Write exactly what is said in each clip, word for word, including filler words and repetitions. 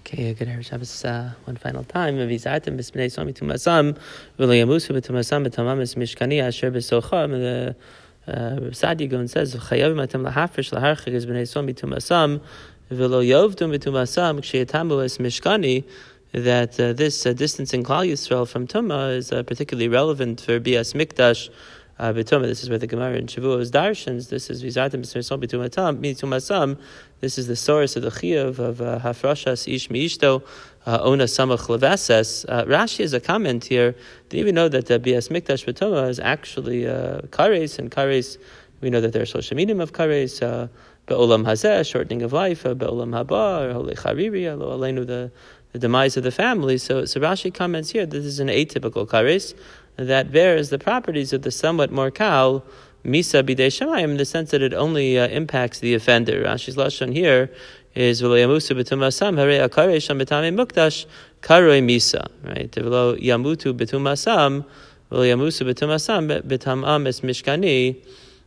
Okay, good Erev Shabbos uh, one final time. V'izartem b'smnei somi tumasam v'loyamusu b'tumasam b'tamamis mishkani asher b'socham. The Reb Saadia Gaon says chayavim atem lahafresh laharchig es b'nei somi tumasam v'loyovdum b'tumasam k'sheyatamu es mishkani. That uh, this uh, distancing Klal Yisrael from Tumah is uh, particularly relevant for Bias Mikdash. Uh, this is where the Gemara in Shavuos darshans. This is v'izartem b'smnei somi tumasam. This is the source of the chiyuv of uh, hafrashas ish miishto ona samach levases. Rashi has a comment here. Didn't even know that the Bias Mikdash b'Tumah is actually uh, kares, and kares, we know that there are social medium of kares, uh, be'olam hazeh, shortening of life, uh, be'olam haba, or holei chariri, lo aleinu, the the demise of the family. So, so Rashi comments here, this is an atypical kares that bears the properties of the somewhat more kal misa bidei shamayim, in the sense that it only uh, impacts the offender. Rashi's lashon here is v'lo yamusu b'tumasam harei akarei sham b'tamei mukdash karoi misa. Right? V'lo yamutu b'tumasam v'lo yamusu b'tumasam b'tamam es mishkani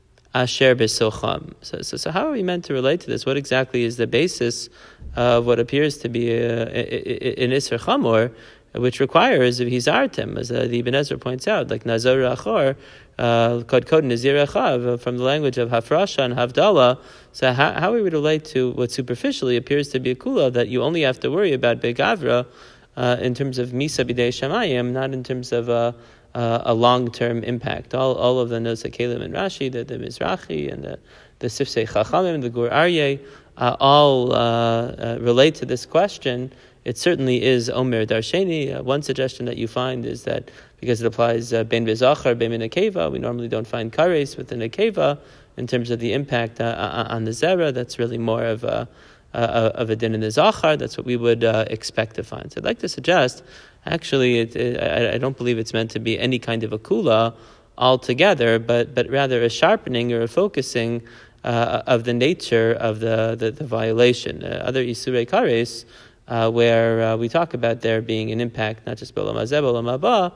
asher b'socham. So, so, so how are we meant to relate to this? What exactly is the basis of what appears to be a, a, a, an Isser Chamor, which requires hizartem, as uh, the Ibn Ezra points out, like Nazar Achor, Kod Kod Nazir Achav, from the language of Hafrasha and Havdalah. So how, how we would relate to what superficially appears to be a kula, that you only have to worry about Begavra uh, in terms of Misa B'dei Shamayim, not in terms of uh, uh, a long-term impact. All all of the notes of Kalim and Rashi, the, the Mizrahi and the, the Sifsei Chachamim, the Gur Aryeh, uh, all uh, uh, relate to this question. It certainly is Omer Darsheni. Uh, one suggestion that you find is that because it applies uh, Ben Bezachar, Ben Nekeva, we normally don't find Kares within a Nekeva in terms of the impact uh, on the Zera. That's really more of a, uh, of a din in the Zachar. That's what we would uh, expect to find. So I'd like to suggest, actually, it, it, I, I don't believe it's meant to be any kind of a kula altogether, but, but rather a sharpening or a focusing uh, of the nature of the, the, the violation. Uh, other Isurei Kares, Uh, where uh, we talk about there being an impact, not just b'olam hazeh, b'olam haba,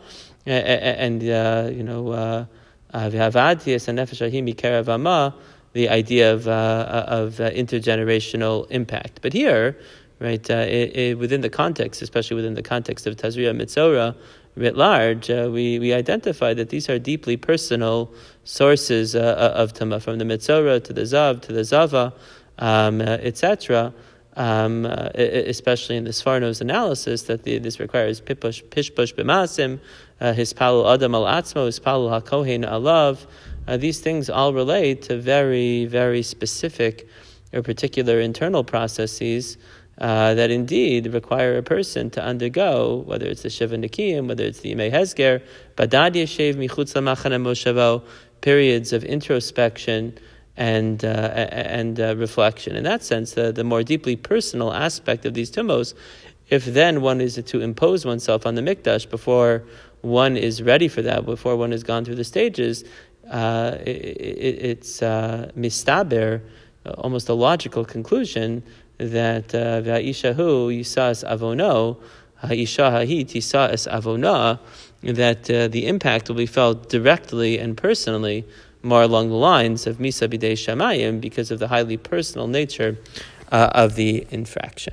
and uh, you know, v'havadias and nefesh ahim mikerav hama, the idea of uh, of uh, intergenerational impact. But here, right, uh, it, it, within the context, especially within the context of Tazria Mitzora writ large, uh, we we identify that these are deeply personal sources uh, of Tama, from the Mitzora to the Zav to the Zava, um, uh, et cetera. Um, uh, especially in the Sfarno's analysis, that the, this requires pipush, pishpush b'masim, uh, hispalul adam al atzmo, hispalul hakohen alav. Uh, these things all relate to very, very specific or particular internal processes uh, that indeed require a person to undergo, whether it's the Shiva Nikiyim, whether it's the Yimei Hezger, Badad Yeshev Michutz Lamachane Moshavo, periods of introspection and uh, and uh, reflection. In that sense, the, the more deeply personal aspect of these tumos, if then one is to impose oneself on the mikdash before one is ready for that, before one has gone through the stages, uh, it, it, it's uh, mistaber, almost a logical conclusion, that va'ishahu yisas avono, ha'isha hahi tisas avona, that uh, the impact will be felt directly and personally, more along the lines of Misa B'dei Shamayim, because of the highly personal nature uh, of the infraction.